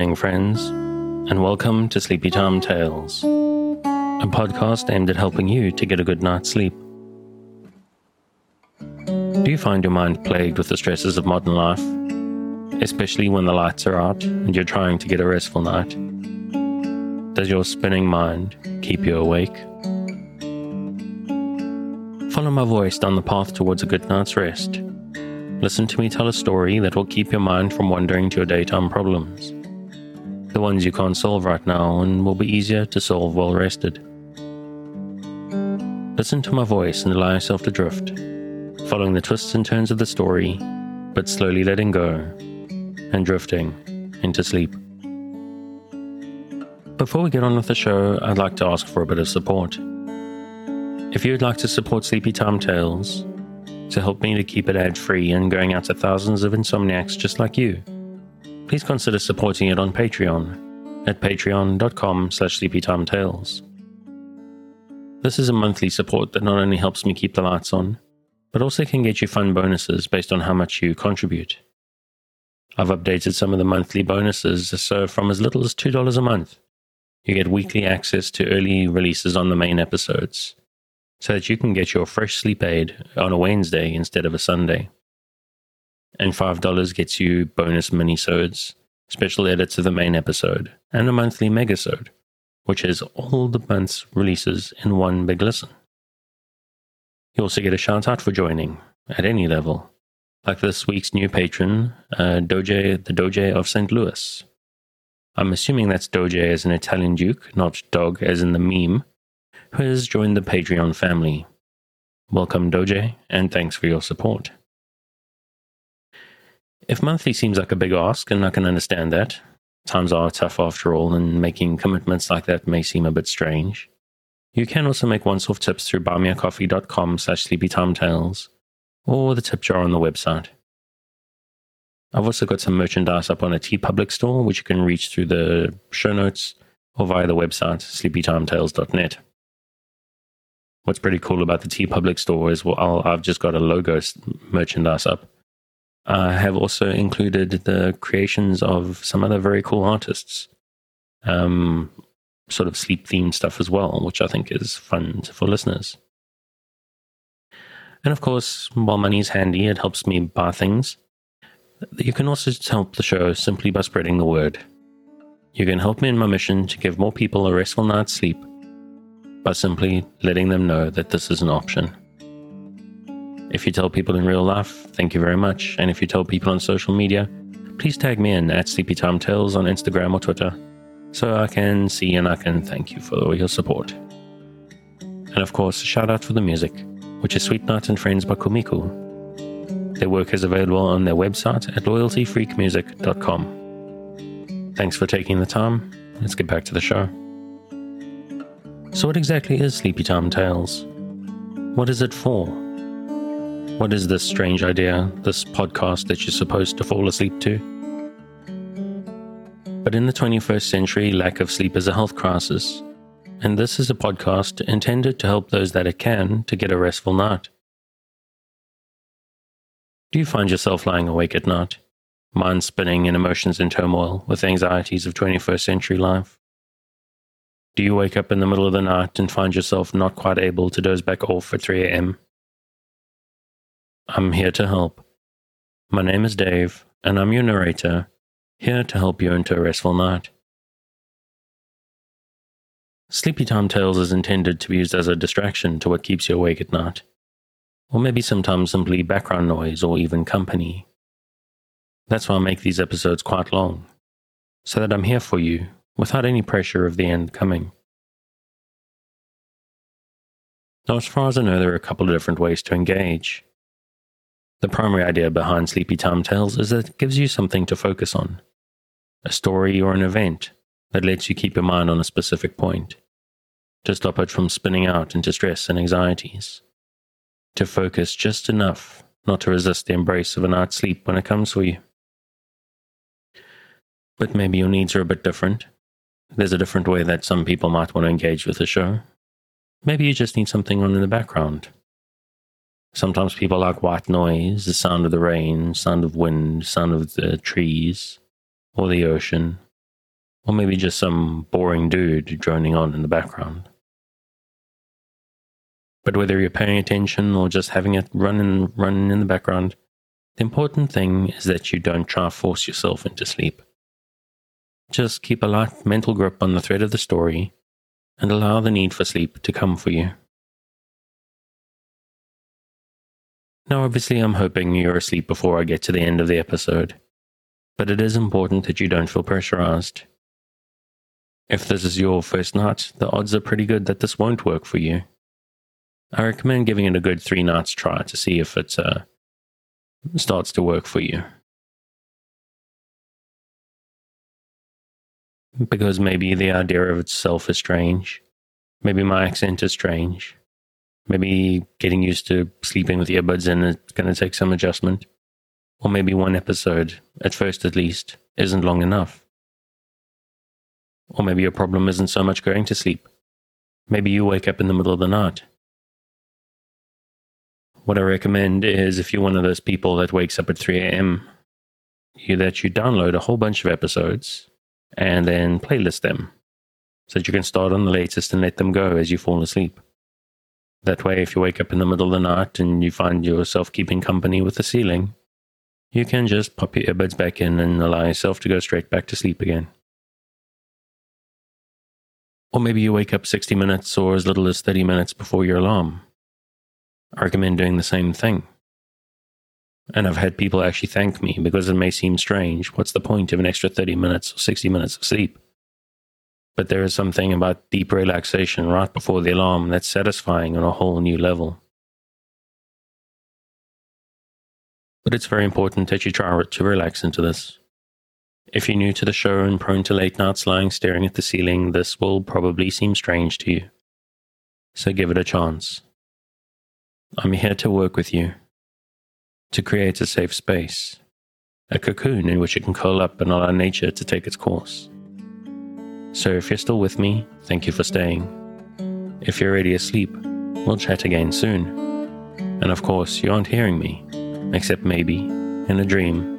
evening, friends, and welcome to Sleepy Time Tales, a podcast aimed at helping you to get a good night's sleep. Do you find your mind plagued with the stresses of modern life, especially when the lights are out and you're trying to get a restful night? Does your spinning mind keep you awake? Follow my voice down the path towards a good night's rest. Listen to me tell a story that will keep your mind from wandering to your daytime problems. The ones you can't solve right now and will be easier to solve well rested. Listen to my voice and allow yourself to drift, following the twists and turns of the story, but slowly letting go and drifting into sleep. Before we get on with the show, I'd like to ask for a bit of support. If you'd like to support Sleepy Time Tales, to help me to keep it ad-free and going out to thousands of insomniacs just like you, please consider supporting it on Patreon at patreon.com/sleepytimetales. This is a monthly support that not only helps me keep the lights on, but also can get you fun bonuses based on how much you contribute. I've updated some of the monthly bonuses, so from as little as $2 a month, you get weekly access to early releases on the main episodes, so that you can get your fresh sleep aid on a Wednesday instead of a Sunday. And $5 gets you bonus mini-sodes, special edits of the main episode, and a monthly megasode, which is all the month's releases in one big listen. You also get a shout out for joining, at any level, like this week's new patron, Doje, the Doje of St. Louis. I'm assuming that's Doje as an Italian duke, not dog as in the meme, who has joined the Patreon family. Welcome, Doje, and thanks for your support. If monthly seems like a big ask, and I can understand that, times are tough after all, and making commitments like that may seem a bit strange, you can also make once-off tips through buymeacoffee.com/sleepytimetales, or the tip jar on the website. I've also got some merchandise up on a TeePublic store, which you can reach through the show notes, or via the website, sleepytimetales.net. What's pretty cool about the TeePublic store is I've just got a logo merchandise up. I have also included the creations of some other very cool artists, sort of sleep-themed stuff as well, which I think is fun for listeners. And of course, while money is handy, it helps me buy things. You can also help the show simply by spreading the word. You can help me in my mission to give more people a restful night's sleep by simply letting them know that this is an option. If you tell people in real life, thank you very much. And if you tell people on social media, please tag me in at Sleepy Time Tales on Instagram or Twitter, so I can see and I can thank you for your support. And of course, a shout out for the music, which is Sweet Night and Friends by Kumiku. Their work is available on their website at loyaltyfreakmusic.com. Thanks for taking the time. Let's get back to the show. So what exactly is Sleepy Time Tales? What is it for? What is this strange idea, this podcast that you're supposed to fall asleep to? But in the 21st century, lack of sleep is a health crisis, and this is a podcast intended to help those that it can to get a restful night. Do you find yourself lying awake at night, mind spinning and emotions in turmoil with anxieties of 21st century life? Do you wake up in the middle of the night and find yourself not quite able to doze back off at 3 a.m.? I'm here to help. My name is Dave, and I'm your narrator, here to help you into a restful night. Sleepy Time Tales is intended to be used as a distraction to what keeps you awake at night, or maybe sometimes simply background noise or even company. That's why I make these episodes quite long, so that I'm here for you, without any pressure of the end coming. Now, as far as I know, there are a couple of different ways to engage. The primary idea behind Sleepy Time Tales is that it gives you something to focus on, a story or an event that lets you keep your mind on a specific point, to stop it from spinning out into stress and anxieties, to focus just enough not to resist the embrace of a night's sleep when it comes for you. But maybe your needs are a bit different. There's a different way that some people might want to engage with the show. Maybe you just need something on in the background. Sometimes people like white noise, the sound of the rain, sound of wind, sound of the trees, or the ocean, or maybe just some boring dude droning on in the background. But whether you're paying attention or just having it running in the background, the important thing is that you don't try to force yourself into sleep. Just keep a light mental grip on the thread of the story and allow the need for sleep to come for you. Now, obviously, I'm hoping you're asleep before I get to the end of the episode, but it is important that you don't feel pressurized. If this is your first night, the odds are pretty good that this won't work for you. I recommend giving it a good 3 nights try to see if it starts to work for you. Because maybe the idea of itself is strange. Maybe my accent is strange. Maybe getting used to sleeping with earbuds in is going to take some adjustment. Or maybe one episode, at first at least, isn't long enough. Or maybe your problem isn't so much going to sleep. Maybe you wake up in the middle of the night. What I recommend is, if you're one of those people that wakes up at 3 a.m., that you download a whole bunch of episodes and then playlist them so that you can start on the latest and let them go as you fall asleep. That way, if you wake up in the middle of the night and you find yourself keeping company with the ceiling, you can just pop your earbuds back in and allow yourself to go straight back to sleep again. Or maybe you wake up 60 minutes or as little as 30 minutes before your alarm. I recommend doing the same thing. And I've had people actually thank me because it may seem strange. What's the point of an extra 30 minutes or 60 minutes of sleep? But there is something about deep relaxation right before the alarm that's satisfying on a whole new level. But it's very important that you try to relax into this. If you're new to the show and prone to late nights lying staring at the ceiling, this will probably seem strange to you. So give it a chance. I'm here to work with you, to create a safe space, a cocoon in which you can curl up and allow nature to take its course. So if you're still with me, thank you for staying. If you're already asleep, we'll chat again soon. And of course, you aren't hearing me, except maybe in a dream.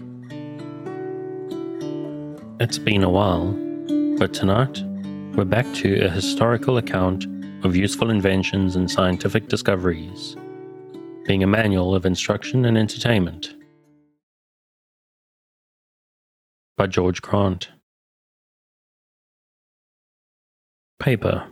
It's been a while, but tonight, we're back to a historical account of useful inventions and scientific discoveries, being a manual of instruction and entertainment. By George Grant. Paper.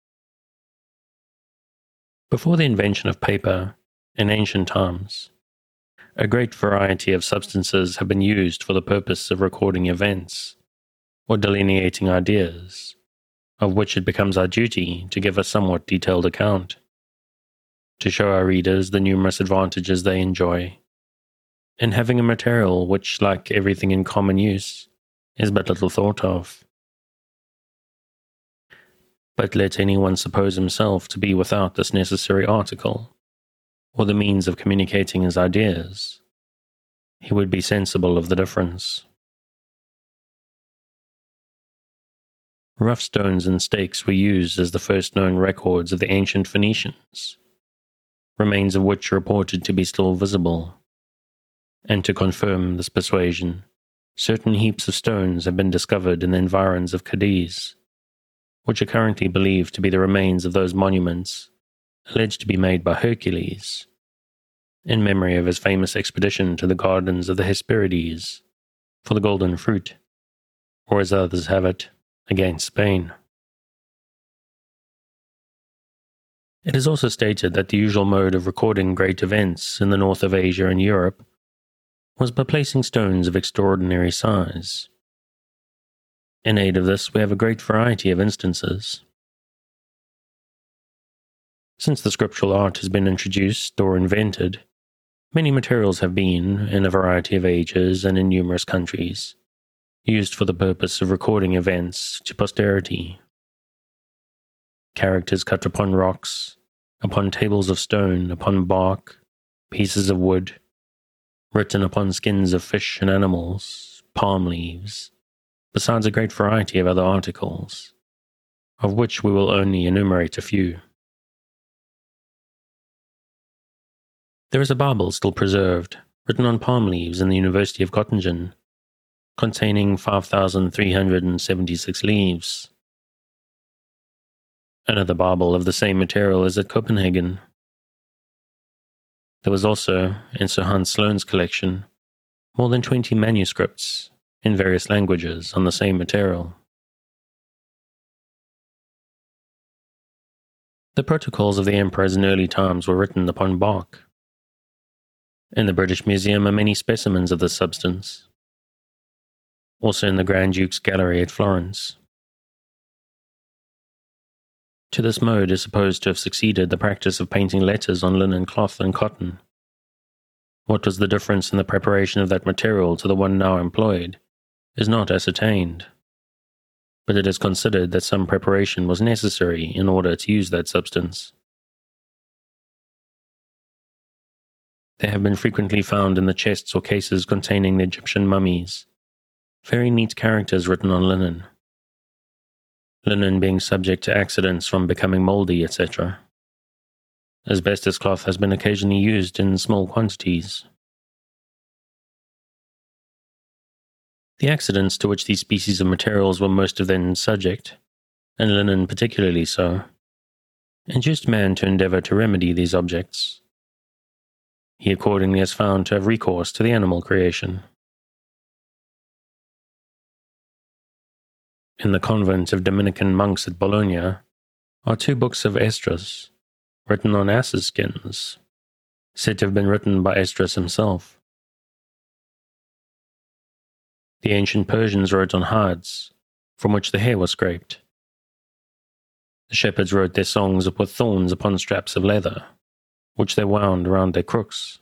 Before the invention of paper, in ancient times, a great variety of substances have been used for the purpose of recording events or delineating ideas, of which it becomes our duty to give a somewhat detailed account, to show our readers the numerous advantages they enjoy in having a material which, like everything in common use, is but little thought of. But let anyone suppose himself to be without this necessary article, or the means of communicating his ideas, he would be sensible of the difference. Rough stones and stakes were used as the first known records of the ancient Phoenicians, remains of which are reported to be still visible. And to confirm this persuasion, certain heaps of stones have been discovered in the environs of Cadiz, which are currently believed to be the remains of those monuments alleged to be made by Hercules, in memory of his famous expedition to the gardens of the Hesperides for the golden fruit, or as others have it, against Spain. It is also stated that the usual mode of recording great events in the north of Asia and Europe was by placing stones of extraordinary size. In aid of this, we have a great variety of instances. Since the scriptural art has been introduced or invented, many materials have been, in a variety of ages and in numerous countries, used for the purpose of recording events to posterity. Characters cut upon rocks, upon tables of stone, upon bark, pieces of wood, written upon skins of fish and animals, palm leaves, besides a great variety of other articles, of which we will only enumerate a few. There is a Bible still preserved, written on palm leaves in the University of Göttingen, containing 5,376 leaves. Another Bible of the same material is at Copenhagen. There was also, in Sir Hans Sloane's collection, more than 20 manuscripts in various languages on the same material. The protocols of the emperors in early times were written upon bark. In the British Museum are many specimens of this substance, also in the Grand Duke's Gallery at Florence. To this mode is supposed to have succeeded the practice of painting letters on linen cloth and cotton. What was the difference in the preparation of that material to the one now employed is not ascertained, but it is considered that some preparation was necessary in order to use that substance. They have been frequently found in the chests or cases containing the Egyptian mummies, very neat characters written on linen. Linen being subject to accidents from becoming moldy, etc. Asbestos cloth has been occasionally used in small quantities. The accidents to which these species of materials were most of them subject, and linen particularly so, induced man to endeavour to remedy these objects. He accordingly is found to have recourse to the animal creation. In the convent of Dominican monks at Bologna are 2 books of Esdras, written on asses' skins, said to have been written by Esdras himself. The ancient Persians wrote on hides, from which the hair was scraped. The shepherds wrote their songs with thorns upon straps of leather, which they wound around their crooks.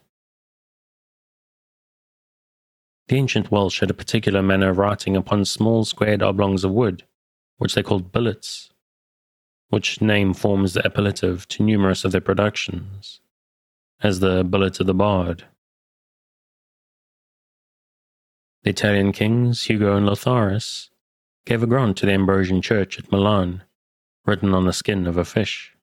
The ancient Welsh had a particular manner of writing upon small squared oblongs of wood, which they called billets, which name forms the appellative to numerous of their productions, as the billet of the bard. The Italian kings, Hugo and Lotharis, gave a grant to the Ambrosian church at Milan, written on the skin of a fish.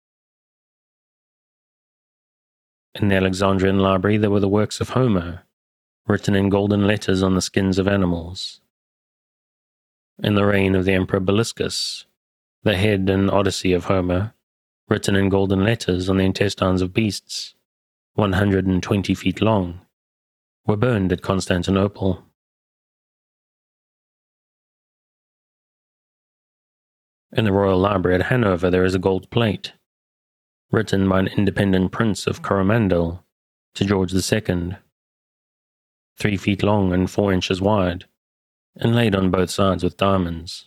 In the Alexandrian library there were the works of Homer, written in golden letters on the skins of animals. In the reign of the Emperor Beliscus, the head and Odyssey of Homer, written in golden letters on the intestines of beasts, 120 feet long, were burned at Constantinople. In the Royal Library at Hanover there is a gold plate, written by an independent prince of Coromandel to George II, 3 feet long and 4 inches wide, and laid on both sides with diamonds.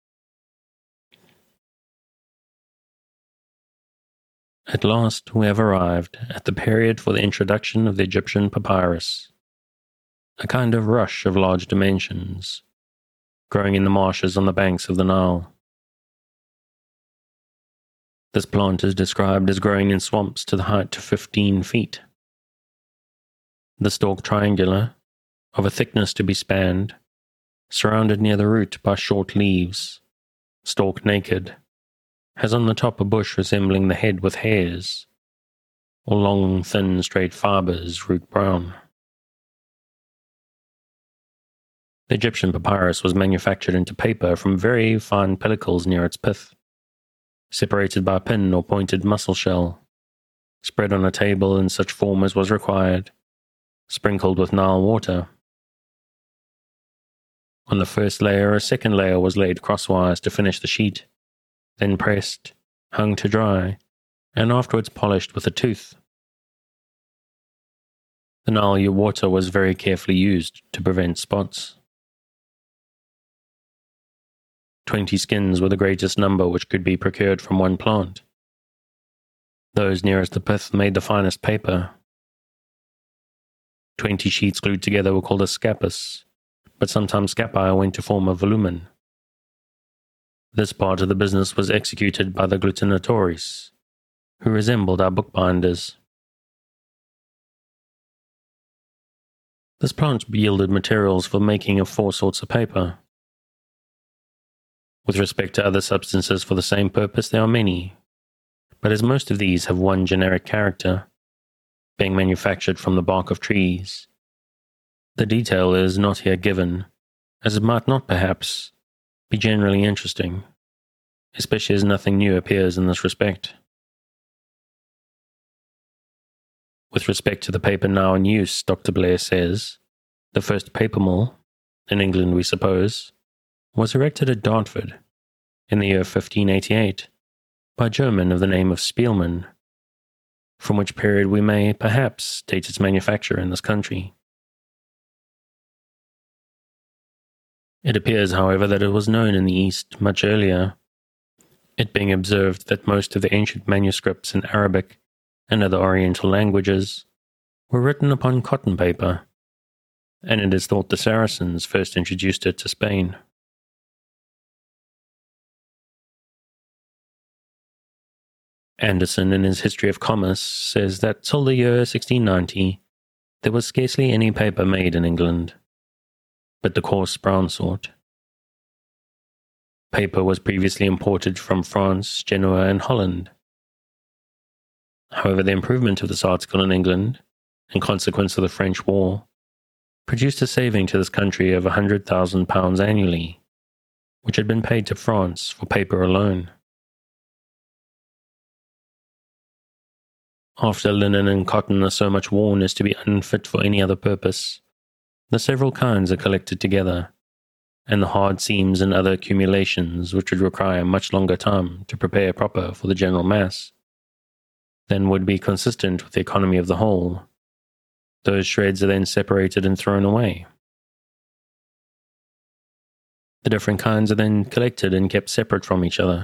At last we have arrived at the period for the introduction of the Egyptian papyrus, a kind of rush of large dimensions, growing in the marshes on the banks of the Nile. This plant is described as growing in swamps to the height of 15 feet. The stalk triangular, of a thickness to be spanned, surrounded near the root by short leaves, stalk naked, has on the top a bush resembling the head with hairs, or long, thin, straight fibers, root brown. The Egyptian papyrus was manufactured into paper from very fine pellicles near its pith, separated by a pin or pointed mussel shell, spread on a table in such form as was required, sprinkled with Nile water. On the first layer, a second layer was laid crosswise to finish the sheet, then pressed, hung to dry, and afterwards polished with a tooth. The Nile water was very carefully used to prevent spots. 20 skins were the greatest number which could be procured from one plant. Those nearest the pith made the finest paper. 20 sheets glued together were called a scapus, but sometimes scapi went to form a volumen. This part of the business was executed by the glutinatores, who resembled our bookbinders. This plant yielded materials for making of 4 sorts of paper. With respect to other substances for the same purpose, there are many, but as most of these have one generic character, being manufactured from the bark of trees, the detail is not here given, as it might not, perhaps, be generally interesting, especially as nothing new appears in this respect. With respect to the paper now in use, Dr. Blair says, the first paper mill, in England we suppose, was erected at Dartford in the year 1588 by a German of the name of Spielmann, from which period we may, perhaps, date its manufacture in this country. It appears, however, that it was known in the East much earlier, it being observed that most of the ancient manuscripts in Arabic and other Oriental languages were written upon cotton paper, and it is thought the Saracens first introduced it to Spain. Anderson, in his History of Commerce, says that till the year 1690 there was scarcely any paper made in England, but the coarse brown sort. Paper was previously imported from France, Genoa, and Holland. However, the improvement of this article in England, in consequence of the French War, produced a saving to this country of £100,000 annually, which had been paid to France for paper alone. After linen and cotton are so much worn as to be unfit for any other purpose, the several kinds are collected together, and the hard seams and other accumulations which would require much longer time to prepare proper for the general mass than would be consistent with the economy of the whole, those shreds are then separated and thrown away. The different kinds are then collected and kept separate from each other.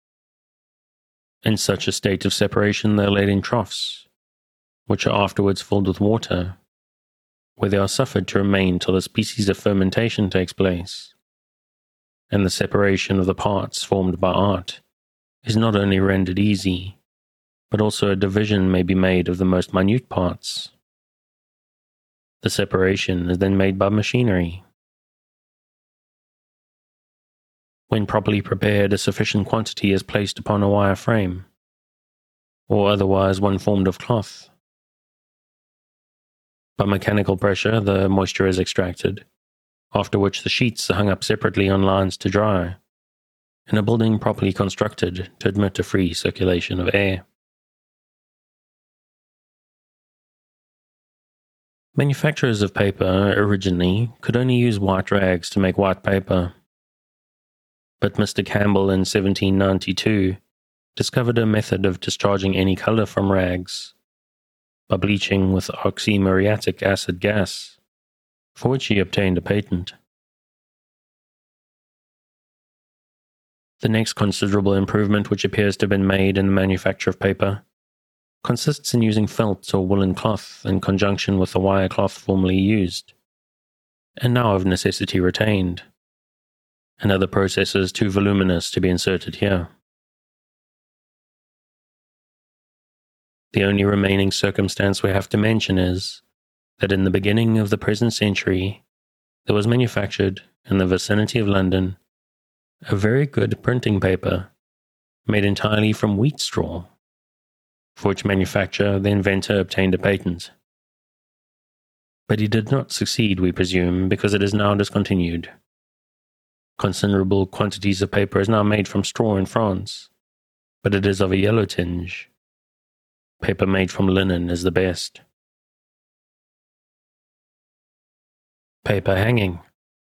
In such a state of separation they are laid in troughs, which are afterwards filled with water, where they are suffered to remain till a species of fermentation takes place, and the separation of the parts formed by art is not only rendered easy, but also a division may be made of the most minute parts. The separation is then made by machinery. When properly prepared, a sufficient quantity is placed upon a wire frame, or otherwise one formed of cloth. By mechanical pressure, the moisture is extracted, after which the sheets are hung up separately on lines to dry, in a building properly constructed to admit a free circulation of air. Manufacturers of paper originally could only use white rags to make white paper, but Mr. Campbell in 1792 discovered a method of discharging any color from rags by bleaching with oxymuriatic acid gas, for which he obtained a patent. The next considerable improvement which appears to have been made in the manufacture of paper consists in using felt or woolen cloth in conjunction with the wire cloth formerly used, and now of necessity retained, and other processes too voluminous to be inserted here. The only remaining circumstance we have to mention is that in the beginning of the present century there was manufactured in the vicinity of London a very good printing paper made entirely from wheat straw, for which manufacture the inventor obtained a patent. But he did not succeed, we presume, because it is now discontinued. Considerable quantities of paper is now made from straw in France, but it is of a yellow tinge. Paper made from linen is the best. Paper hanging.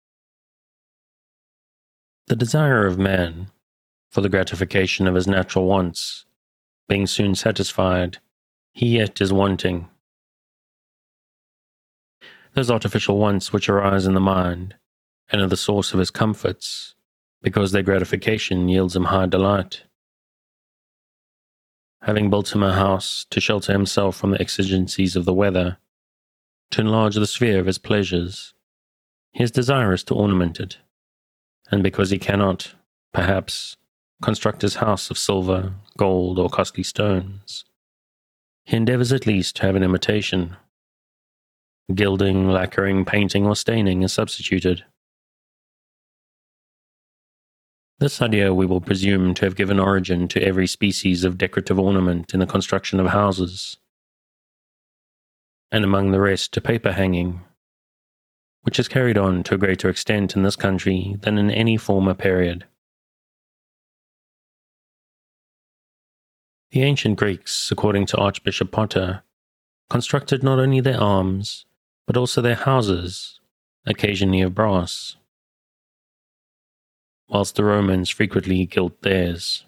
The desire of man, for the gratification of his natural wants, being soon satisfied, he yet is wanting. Those artificial wants which arise in the mind, and are the source of his comforts, because their gratification yields him high delight. Having built him a house to shelter himself from the exigencies of the weather, to enlarge the sphere of his pleasures, he is desirous to ornament it, and because he cannot, perhaps, construct his house of silver, gold, or costly stones, he endeavors at least to have an imitation. Gilding, lacquering, painting, or staining is substituted. This idea we will presume to have given origin to every species of decorative ornament in the construction of houses, and among the rest to paper hanging. which is carried on to a greater extent in this country than in any former period. The ancient Greeks, according to Archbishop Potter, constructed not only their arms, but also their houses, occasionally of brass, whilst the Romans frequently gilt theirs.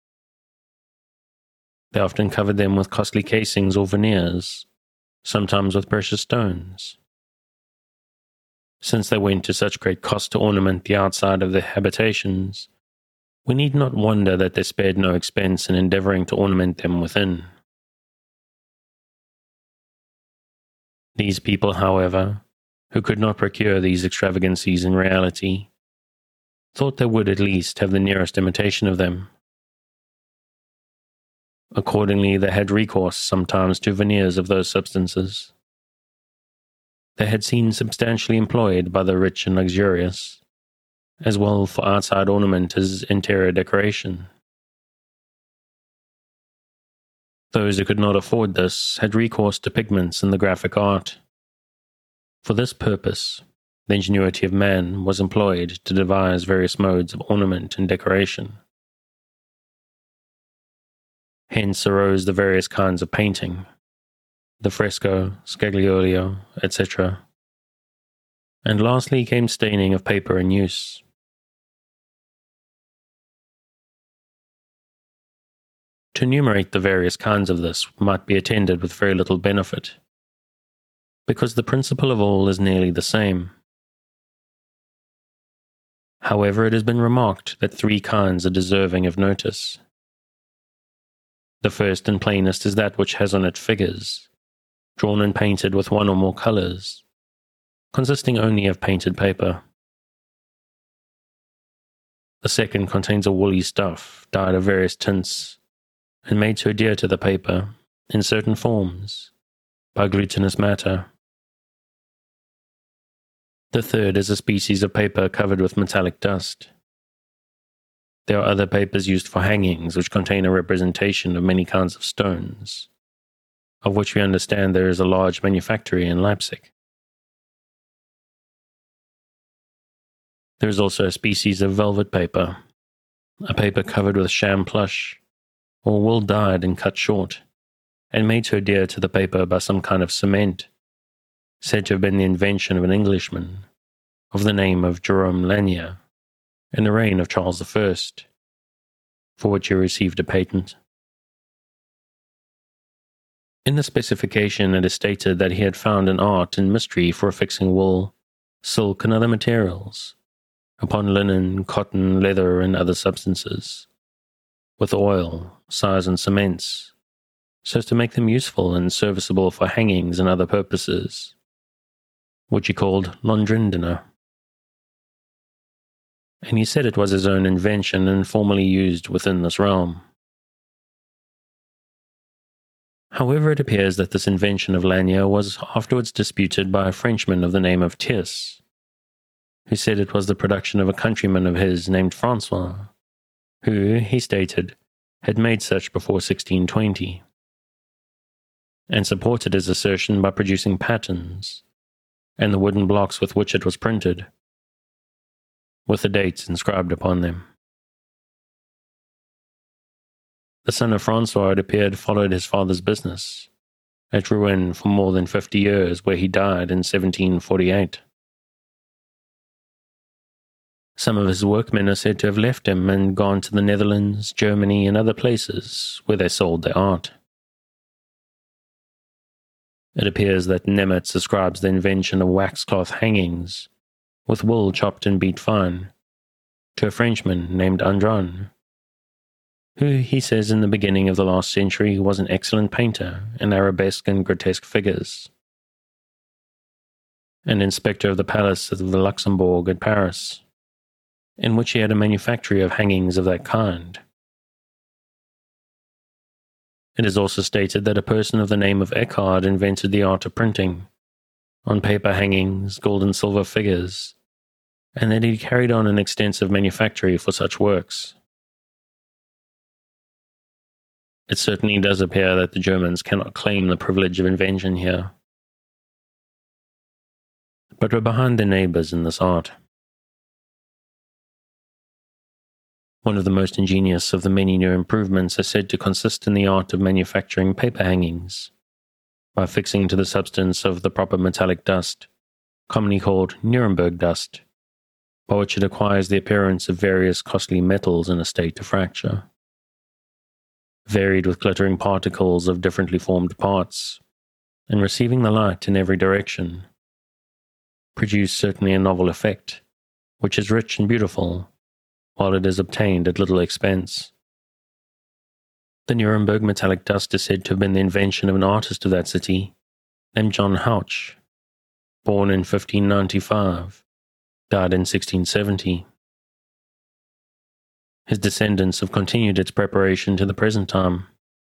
They often covered them with costly casings or veneers, sometimes with precious stones. Since they went to such great cost to ornament the outside of their habitations, we need not wonder that they spared no expense in endeavouring to ornament them within. These people, however, who could not procure these extravagancies in reality, thought they would at least have the nearest imitation of them. Accordingly, they had recourse sometimes to veneers of those substances. They had seen substantially employed by the rich and luxurious, as well for outside ornament as interior decoration. Those who could not afford this had recourse to pigments in the graphic art. For this purpose, the ingenuity of man was employed to devise various modes of ornament and decoration. Hence arose the various kinds of painting, the fresco, scaglio, etc. And lastly came staining of paper in use. To enumerate the various kinds of this might be attended with very little benefit, because the principle of all is nearly the same. However, it has been remarked that three kinds are deserving of notice. The first and plainest is that which has on it figures, drawn and painted with one or more colours, consisting only of painted paper. The second contains a woolly stuff, dyed of various tints, and made to adhere to the paper, in certain forms, by glutinous matter. The third is a species of paper covered with metallic dust. There are other papers used for hangings which contain a representation of many kinds of stones, of which we understand there is a large manufactory in Leipzig. There is also a species of velvet paper, a paper covered with sham plush, or wool dyed and cut short, and made to adhere to the paper by some kind of cement, said to have been the invention of an Englishman, of the name of Jerome Lanier, in the reign of Charles I, for which he received a patent. In the specification it is stated that he had found an art and mystery for affixing wool, silk, and other materials, upon linen, cotton, leather, and other substances, with oil, size, and cements, so as to make them useful and serviceable for hangings and other purposes, which he called Londrindina. And he said it was his own invention and formerly used within this realm. However, it appears that this invention of Lanier was afterwards disputed by a Frenchman of the name of Thiers, who said it was the production of a countryman of his named Francois, who, he stated, had made such before 1620, and supported his assertion by producing patterns, and the wooden blocks with which it was printed, with the dates inscribed upon them. The son of Francois, it appeared, followed his father's business, at Rouen for more than 50 years, where he died in 1748. Some of his workmen are said to have left him and gone to the Netherlands, Germany, and other places where they sold their art. It appears that Nemetz ascribes the invention of waxcloth hangings, with wool chopped and beat fine, to a Frenchman named Andran, who he says in the beginning of the last century was an excellent painter in arabesque and grotesque figures, and inspector of the palace of the Luxembourg at Paris, in which he had a manufactory of hangings of that kind. It is also stated that a person of the name of Eckhard invented the art of printing, on paper hangings, gold and silver figures, and that he carried on an extensive manufactory for such works. It certainly does appear that the Germans cannot claim the privilege of invention here. but were behind their neighbors in this art. One of the most ingenious of the many new improvements is said to consist in the art of manufacturing paper hangings, by fixing to the substance of the proper metallic dust, commonly called Nuremberg dust, by which it acquires the appearance of various costly metals in a state of fracture. Varied with glittering particles of differently formed parts, and receiving the light in every direction, produce certainly a novel effect, which is rich and beautiful, while it is obtained at little expense. The Nuremberg metallic dust is said to have been the invention of an artist of that city, named John Hauch, born in 1595, died in 1670. His descendants have continued its preparation to the present time.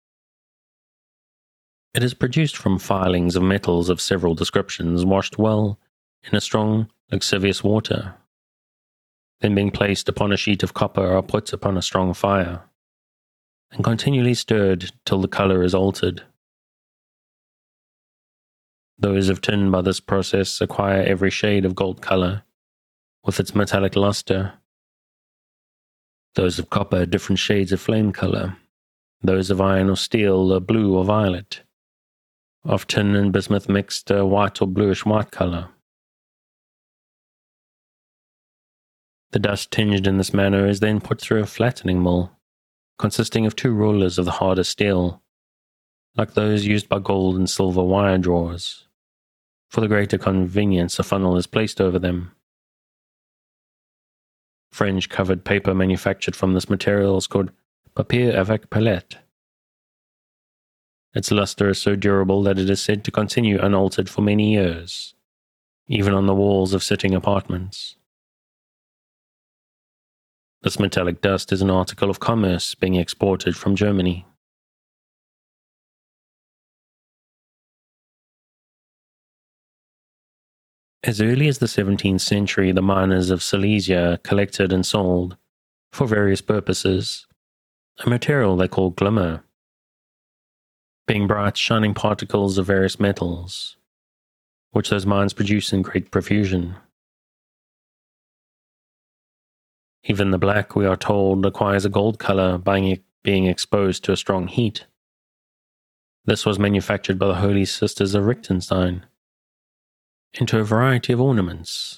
It is produced from filings of metals of several descriptions washed well in a strong, lascivious water, then being placed upon a sheet of copper or put upon a strong fire, and continually stirred till the color is altered. Those of tin by this process acquire every shade of gold color, with its metallic luster. Those of copper different shades of flame color, those of iron or steel a blue or violet, of tin and bismuth mixed a white or bluish-white color. The dust tinged in this manner is then put through a flattening mill, consisting of two rollers of the hardest steel, like those used by gold and silver wire drawers. For the greater convenience, a funnel is placed over them. French covered paper manufactured from this material is called papier avec palette. Its luster is so durable that it is said to continue unaltered for many years, even on the walls of sitting apartments. This metallic dust is an article of commerce being exported from Germany. As early as the 17th century, the miners of Silesia collected and sold, for various purposes, a material they called glimmer, being bright, shining particles of various metals, which those mines produce in great profusion. Even the black, we are told, acquires a gold color by being exposed to a strong heat. This was manufactured by the Holy Sisters of Liechtenstein into a variety of ornaments.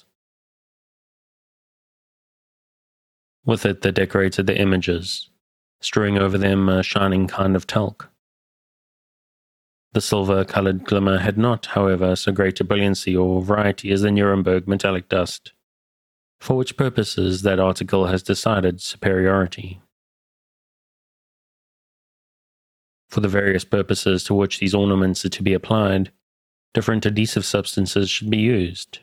With it they decorated the images, strewing over them a shining kind of talc. The silver-colored glimmer had not, however, so great a brilliancy or variety as the Nuremberg metallic dust, for which purposes that article has decided superiority. For the various purposes to which these ornaments are to be applied, different adhesive substances should be used.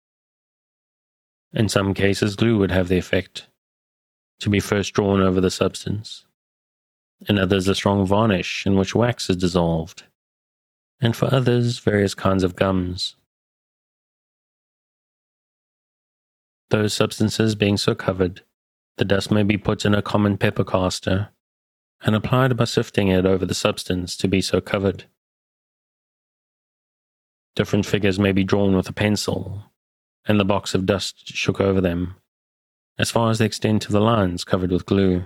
In some cases, glue would have the effect, to be first drawn over the substance. In others, a strong varnish in which wax is dissolved, and for others, various kinds of gums. Those substances being so covered, the dust may be put in a common pepper caster, and applied by sifting it over the substance to be so covered. Different figures may be drawn with a pencil, and the box of dust shook over them, as far as the extent of the lines covered with glue.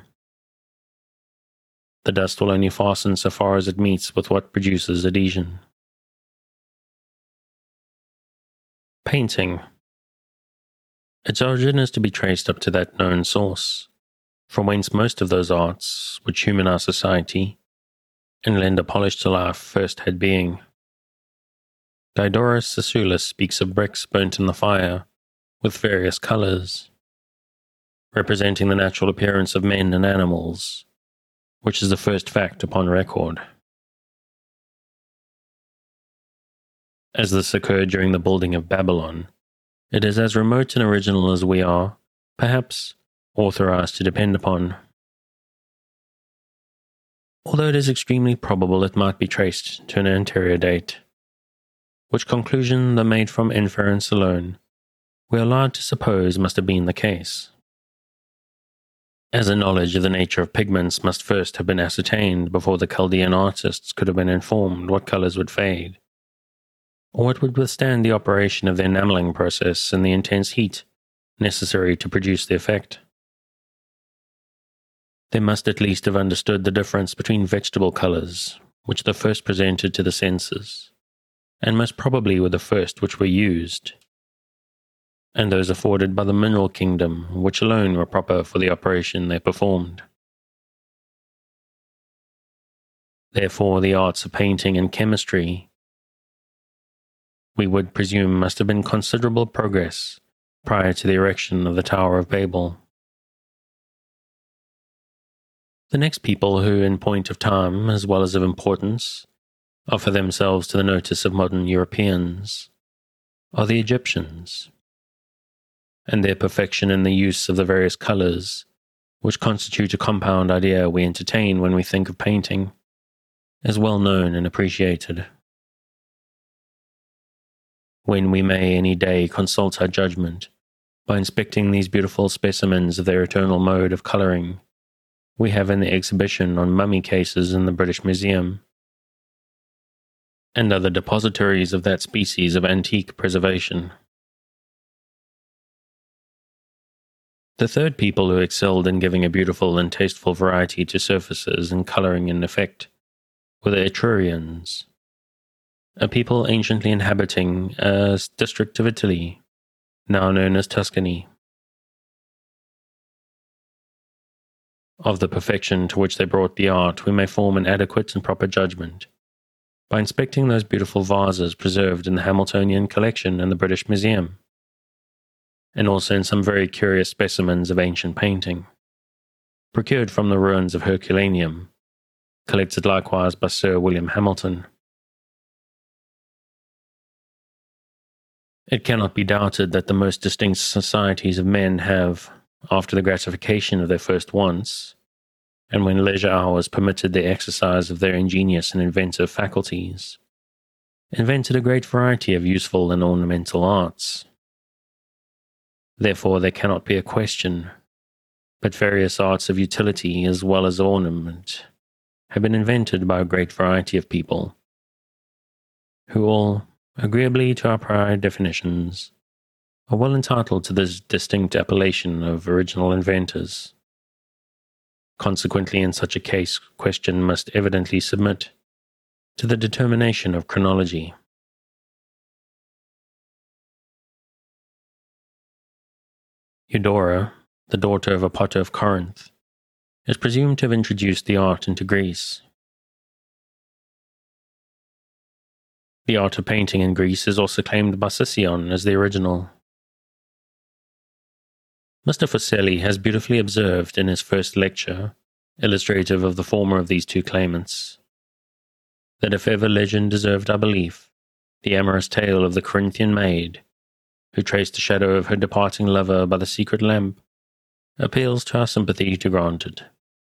The dust will only fasten so far as it meets with what produces adhesion. Painting. Its origin is to be traced up to that known source, from whence most of those arts which humanize society and lend a polish to life first had being. Diodorus Siculus speaks of bricks burnt in the fire, with various colors, representing the natural appearance of men and animals, which is the first fact upon record. As this occurred during the building of Babylon, it is as remote and original as we are, perhaps, authorized to depend upon. Although it is extremely probable it might be traced to an anterior date, which conclusion, though made from inference alone, we are allowed to suppose must have been the case. As a knowledge of the nature of pigments must first have been ascertained before the Chaldean artists could have been informed what colors would fade, or it would withstand the operation of the enameling process and the intense heat necessary to produce the effect. They must at least have understood the difference between vegetable colors, which they first presented to the senses, and most probably were the first which were used, and those afforded by the mineral kingdom, which alone were proper for the operation they performed. Therefore, the arts of painting and chemistry, we would presume, must have been considerable progress prior to the erection of the Tower of Babel. The next people who, in point of time as well as of importance, offer themselves to the notice of modern Europeans are the Egyptians, and their perfection in the use of the various colors, which constitute a compound idea we entertain when we think of painting, is well known and appreciated. When we may any day consult our judgment by inspecting these beautiful specimens of their eternal mode of coloring, we have in the exhibition on mummy cases in the British Museum, and other depositories of that species of antique preservation. The third people who excelled in giving a beautiful and tasteful variety to surfaces and colouring and effect were the Etrurians, a people anciently inhabiting a district of Italy, now known as Tuscany. Of the perfection to which they brought the art, we may form an adequate and proper judgment by inspecting those beautiful vases preserved in the Hamiltonian collection in the British Museum, and also in some very curious specimens of ancient painting, procured from the ruins of Herculaneum, collected likewise by Sir William Hamilton. It cannot be doubted that the most distinct societies of men have, after the gratification of their first wants, and when leisure hours permitted the exercise of their ingenious and inventive faculties, invented a great variety of useful and ornamental arts. Therefore there cannot be a question, but various arts of utility as well as ornament have been invented by a great variety of people, who all, agreeably to our prior definitions, are well entitled to this distinct appellation of original inventors. Consequently, in such a case, question must evidently submit to the determination of chronology. Eudora, the daughter of Apotor of Corinth, is presumed to have introduced the art into Greece. The art of painting in Greece is also claimed by Cicyon as the original. Mr. Fuseli has beautifully observed in his first lecture, illustrative of the former of these two claimants, that if ever legend deserved our belief, the amorous tale of the Corinthian maid, who traced the shadow of her departing lover by the secret lamp, appeals to our sympathy to grant it.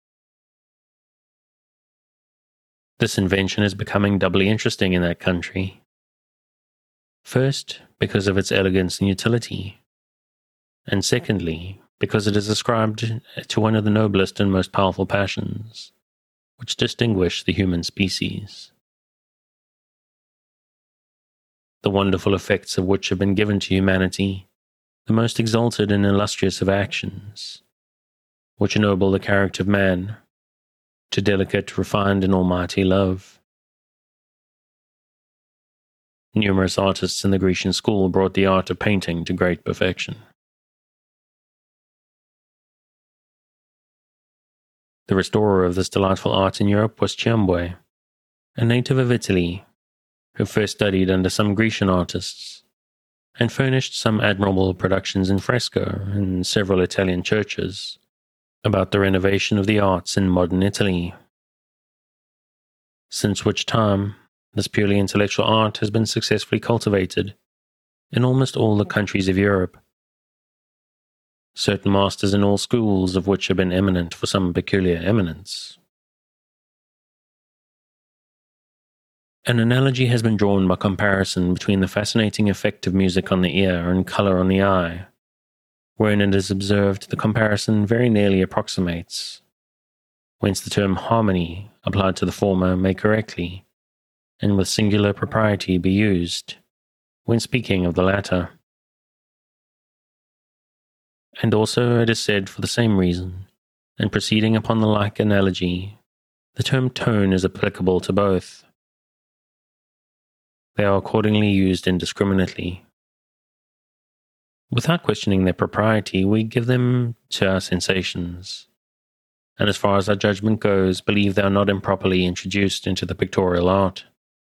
This invention is becoming doubly interesting in that country. First, because of its elegance and utility, and secondly, because it is ascribed to one of the noblest and most powerful passions which distinguish the human species, the wonderful effects of which have been given to humanity, the most exalted and illustrious of actions, which ennoble the character of man to delicate, refined, and almighty love. Numerous artists in the Grecian school brought the art of painting to great perfection. The restorer of this delightful art in Europe was Ciambue, a native of Italy, who first studied under some Grecian artists, and furnished some admirable productions in fresco in several Italian churches about the renovation of the arts in modern Italy, since which time this purely intellectual art has been successfully cultivated in almost all the countries of Europe. Certain masters in all schools of which have been eminent for some peculiar eminence. An analogy has been drawn by comparison between the fascinating effect of music on the ear and colour on the eye, wherein it is observed the comparison very nearly approximates, whence the term harmony applied to the former may correctly, and with singular propriety, be used when speaking of the latter. And also it is said for the same reason, and proceeding upon the like analogy, the term tone is applicable to both. They are accordingly used indiscriminately. Without questioning their propriety, we give them to our sensations, and as far as our judgment goes, believe they are not improperly introduced into the pictorial art.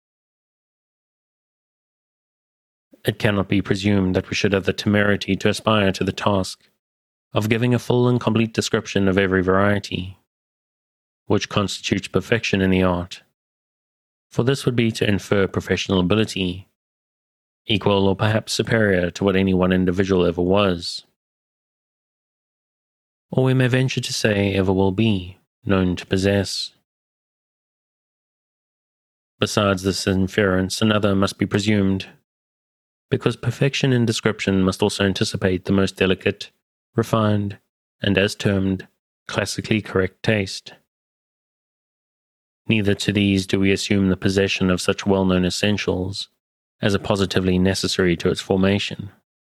It cannot be presumed that we should have the temerity to aspire to the task of giving a full and complete description of every variety, which constitutes perfection in the art, for this would be to infer professional ability, equal or perhaps superior to what any one individual ever was, or we may venture to say ever will be, known to possess. Besides this inference, another must be presumed, because perfection in description must also anticipate the most delicate, refined, and as termed, classically correct taste. Neither to these do we assume the possession of such well-known essentials as are positively necessary to its formation.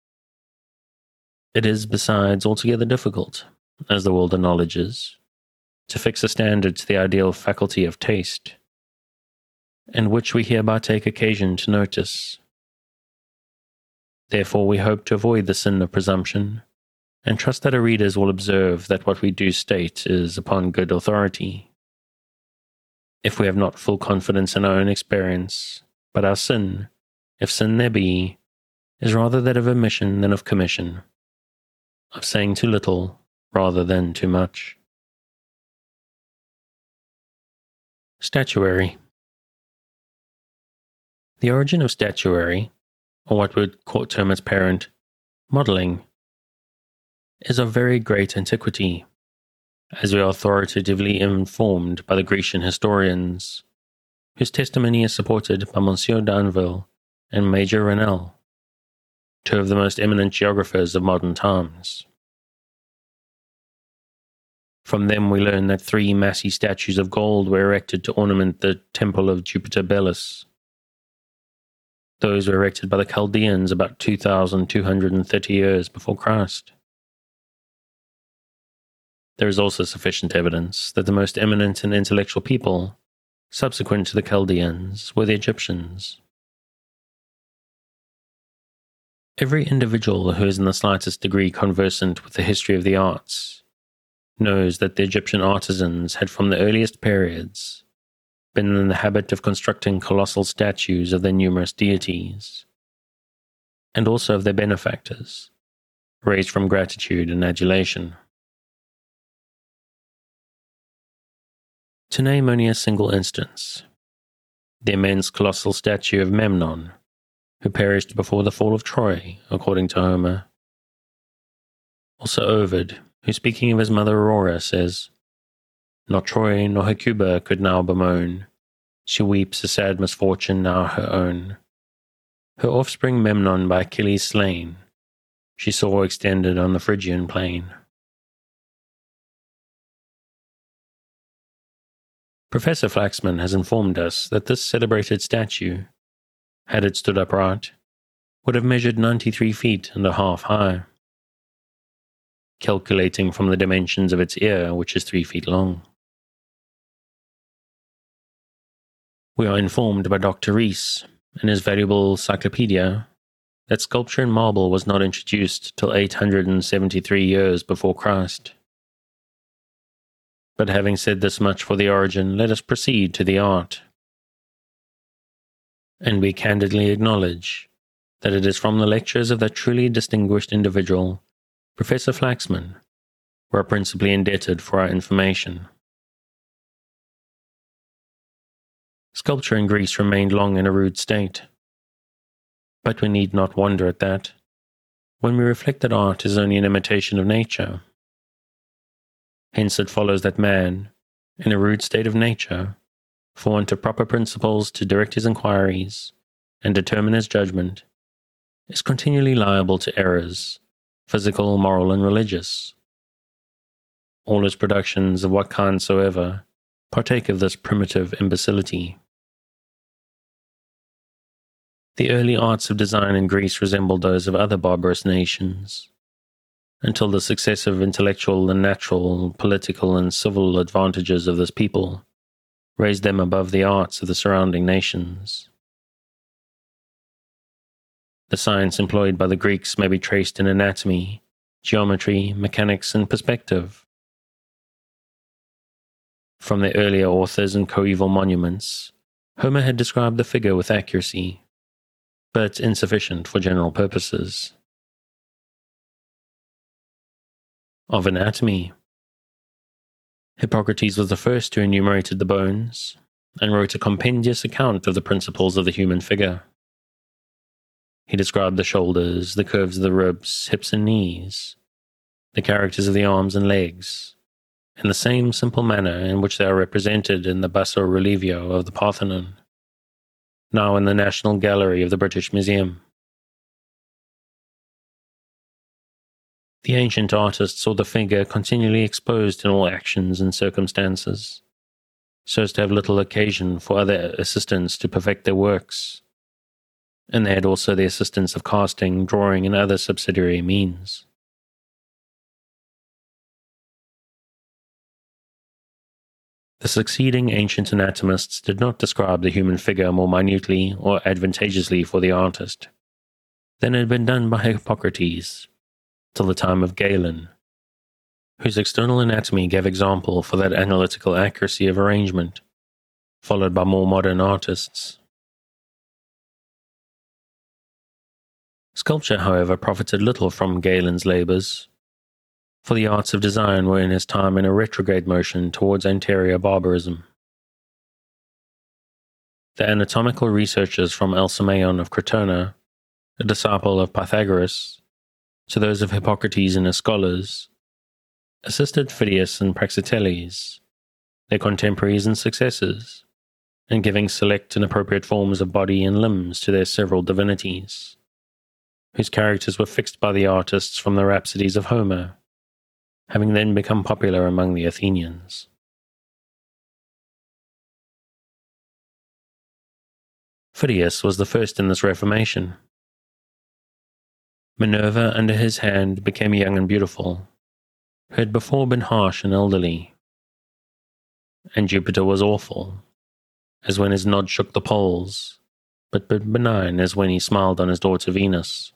It is, besides, altogether difficult, as the world acknowledges, to fix a standard to the ideal faculty of taste, and which we hereby take occasion to notice. Therefore we hope to avoid the sin of presumption, and trust that our readers will observe that what we do state is upon good authority. If we have not full confidence in our own experience, but our sin, if sin there be, is rather that of omission than of commission, of saying too little rather than too much. Statuary. The origin of statuary, or what we would term its parent, modelling, is of very great antiquity, as we are authoritatively informed by the Grecian historians, whose testimony is supported by Monsieur d'Anville and Major Renel, two of the most eminent geographers of modern times. From them we learn that 3 massy statues of gold were erected to ornament the temple of Jupiter Belus. Those were erected by the Chaldeans about 2,230 years before Christ. There is also sufficient evidence that the most eminent and intellectual people, subsequent to the Chaldeans, were the Egyptians. Every individual who is in the slightest degree conversant with the history of the arts knows that the Egyptian artisans had from the earliest periods been in the habit of constructing colossal statues of their numerous deities, and also of their benefactors, raised from gratitude and adulation. To name only a single instance, the immense colossal statue of Memnon, who perished before the fall of Troy, according to Homer. Also Ovid, who speaking of his mother Aurora says, "Not Troy nor Hecuba could now bemoan, she weeps a sad misfortune now her own. Her offspring Memnon by Achilles slain, she saw extended on the Phrygian plain." Professor Flaxman has informed us that this celebrated statue, had it stood upright, would have measured 93 feet and a half high, calculating from the dimensions of its ear, which is 3 feet long. We are informed by Dr. Rees, in his valuable Cyclopedia, that sculpture in marble was not introduced till 873 years before Christ. But having said this much for the origin, let us proceed to the art. And we candidly acknowledge that it is from the lectures of that truly distinguished individual, Professor Flaxman, we are principally indebted for our information. Sculpture in Greece remained long in a rude state, but we need not wonder at that, when we reflect that art is only an imitation of nature. Hence it follows that man, in a rude state of nature, for want of proper principles to direct his inquiries and determine his judgment, is continually liable to errors, physical, moral, and religious. All his productions, of what kind soever, partake of this primitive imbecility. The early arts of design in Greece resembled those of other barbarous nations, until the successive intellectual and natural, political and civil advantages of this people raised them above the arts of the surrounding nations. The science employed by the Greeks may be traced in anatomy, geometry, mechanics, and perspective. From their earlier authors and coeval monuments, Homer had described the figure with accuracy, but insufficient for general purposes. Of anatomy, Hippocrates was the first who enumerated the bones and wrote a compendious account of the principles of the human figure. He described the shoulders, the curves of the ribs, hips and knees, the characters of the arms and legs, in the same simple manner in which they are represented in the basso relievo of the Parthenon, now in the National Gallery of the British Museum. The ancient artist saw the figure continually exposed in all actions and circumstances, so as to have little occasion for other assistants to perfect their works, and they had also the assistance of casting, drawing, and other subsidiary means. The succeeding ancient anatomists did not describe the human figure more minutely or advantageously for the artist than had been done by Hippocrates, till the time of Galen, whose external anatomy gave example for that analytical accuracy of arrangement, followed by more modern artists. Sculpture, however, profited little from Galen's labours, for the arts of design were in his time in a retrograde motion towards anterior barbarism. The anatomical researches from Alcmaeon of Crotona, a disciple of Pythagoras, to those of Hippocrates and his scholars, assisted Phidias and Praxiteles, their contemporaries and successors, in giving select and appropriate forms of body and limbs to their several divinities, whose characters were fixed by the artists from the rhapsodies of Homer, having then become popular among the Athenians. Phidias was the first in this reformation. Minerva under his hand became young and beautiful, who had before been harsh and elderly, and Jupiter was awful, as when his nod shook the poles, but benign as when he smiled on his daughter Venus.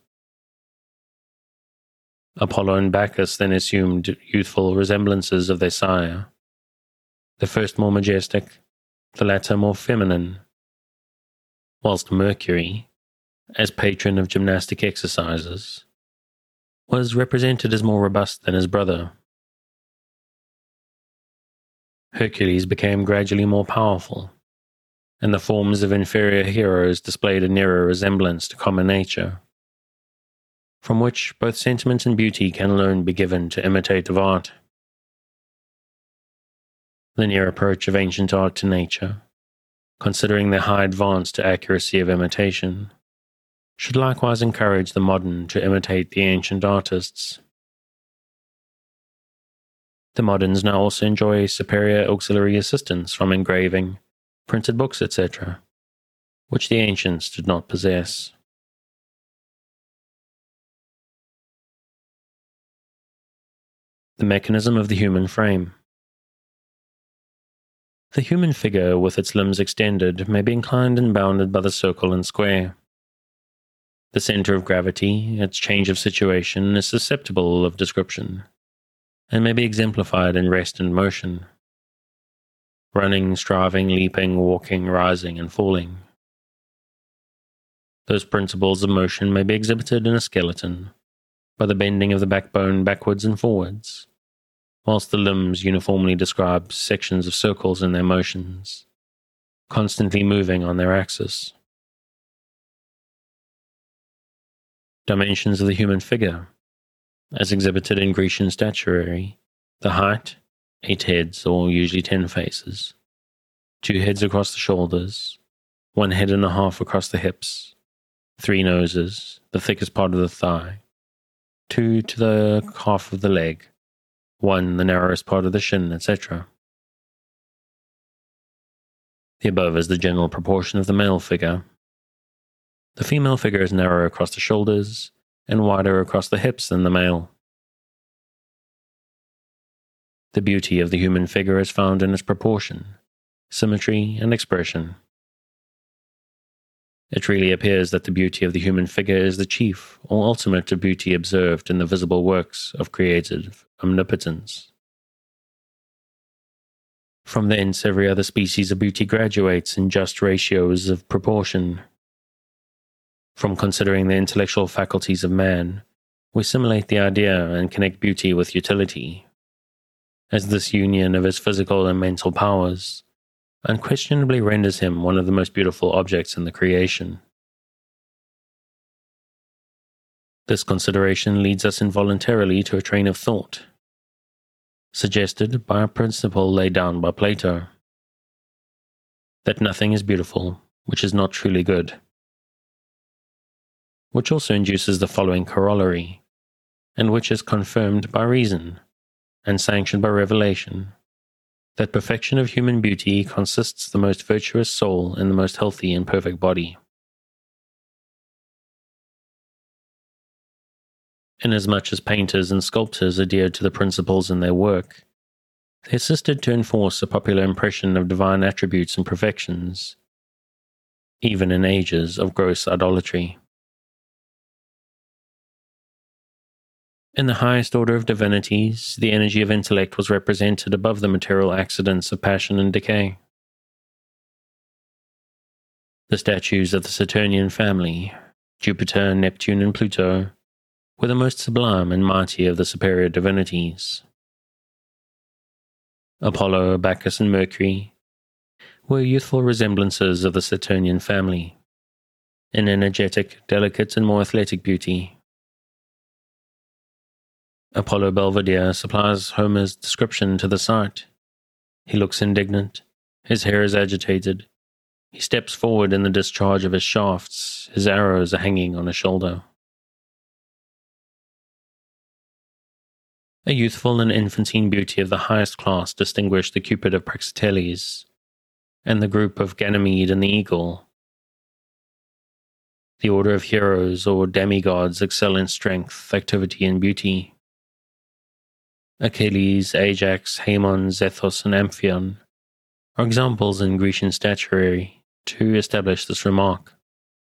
Apollo and Bacchus then assumed youthful resemblances of their sire, the first more majestic, the latter more feminine, whilst Mercury, as patron of gymnastic exercises, was represented as more robust than his brother. Hercules became gradually more powerful, and the forms of inferior heroes displayed a nearer resemblance to common nature, from which both sentiment and beauty can alone be given to imitative art. The near approach of ancient art to nature, considering their high advance to accuracy of imitation, should likewise encourage the modern to imitate the ancient artists. The moderns now also enjoy superior auxiliary assistance from engraving, printed books, etc., which the ancients did not possess. The mechanism of the human frame. The human figure, with its limbs extended, may be inclined and bounded by the circle and square. The center of gravity, its change of situation, is susceptible of description, and may be exemplified in rest and motion. Running, striving, leaping, walking, rising, and falling. Those principles of motion may be exhibited in a skeleton, by the bending of the backbone backwards and forwards, whilst the limbs uniformly describe sections of circles in their motions, constantly moving on their axis. Dimensions of the human figure, as exhibited in Grecian statuary: the height, 8 heads, or usually 10 faces, 2 heads across the shoulders, 1 head and a half across the hips, 3 noses, the thickest part of the thigh, 2 to the calf of the leg, 1 the narrowest part of the shin, etc. The above is the general proportion of the male figure. The female figure is narrower across the shoulders and wider across the hips than the male. The beauty of the human figure is found in its proportion, symmetry, and expression. It really appears that the beauty of the human figure is the chief or ultimate of beauty observed in the visible works of creative omnipotence. From thence every other species of beauty graduates in just ratios of proportion. From considering the intellectual faculties of man, we simulate the idea and connect beauty with utility, as this union of his physical and mental powers unquestionably renders him one of the most beautiful objects in the creation. This consideration leads us involuntarily to a train of thought, suggested by a principle laid down by Plato, that nothing is beautiful which is not truly good, which also induces the following corollary, and which is confirmed by reason and sanctioned by revelation, that perfection of human beauty consists the most virtuous soul in the most healthy and perfect body. Inasmuch as painters and sculptors adhered to the principles in their work, they assisted to enforce a popular impression of divine attributes and perfections, even in ages of gross idolatry. In the highest order of divinities, the energy of intellect was represented above the material accidents of passion and decay. The statues of the Saturnian family, Jupiter, Neptune, and Pluto, were the most sublime and mighty of the superior divinities. Apollo, Bacchus, and Mercury were youthful resemblances of the Saturnian family, in energetic, delicate, and more athletic beauty. Apollo Belvedere supplies Homer's description to the sight. He looks indignant, his hair is agitated, he steps forward in the discharge of his shafts, his arrows are hanging on his shoulder. A youthful and infantine beauty of the highest class distinguished the Cupid of Praxiteles, and the group of Ganymede and the Eagle. The order of heroes or demigods excel in strength, activity, and beauty. Achilles, Ajax, Haemon, Zethus, and Amphion are examples in Grecian statuary to establish this remark.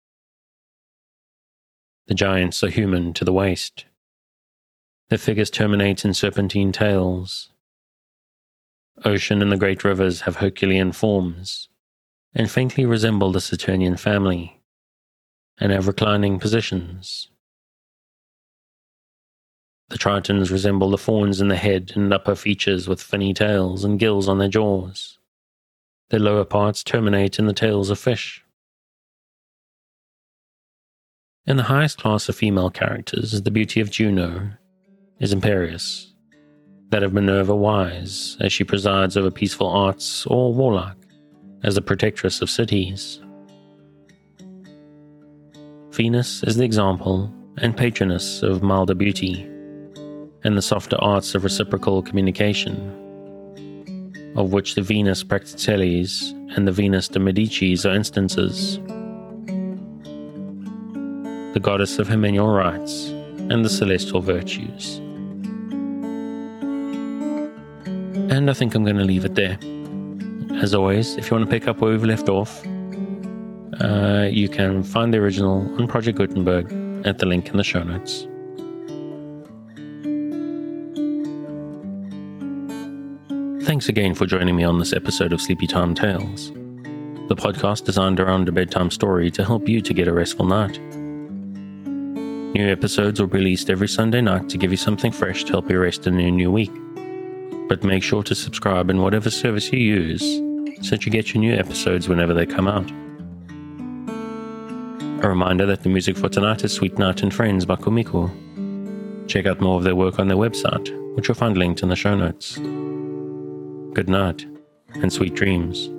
The giants are human to the waist. Their figures terminate in serpentine tails. Ocean and the great rivers have Herculean forms, and faintly resemble the Saturnian family, and have reclining positions. The Tritons resemble the fawns in the head and upper features with finny tails and gills on their jaws. Their lower parts terminate in the tails of fish. In the highest class of female characters, the beauty of Juno is imperious, that of Minerva wise, as she presides over peaceful arts, or warlike, as the protectress of cities. Venus is the example and patroness of milder beauty, and the softer arts of reciprocal communication, of which the Venus Praxiteles and the Venus de Medicis are instances. The goddess of hymeneal rites and the celestial virtues. And I think I'm going to leave it there. As always, if you want to pick up where we've left off, you can find the original on Project Gutenberg at the link in the show notes. Thanks again for joining me on this episode of Sleepy Time Tales, the podcast designed around a bedtime story to help you to get a restful night. New episodes are released every Sunday night to give you something fresh to help you rest in your new week. But make sure to subscribe in whatever service you use so that you get your new episodes whenever they come out. A reminder that the music for tonight is Sweet Night and Friends by Kumiko. Check out more of their work on their website, which you'll find linked in the show notes. Good night, and sweet dreams.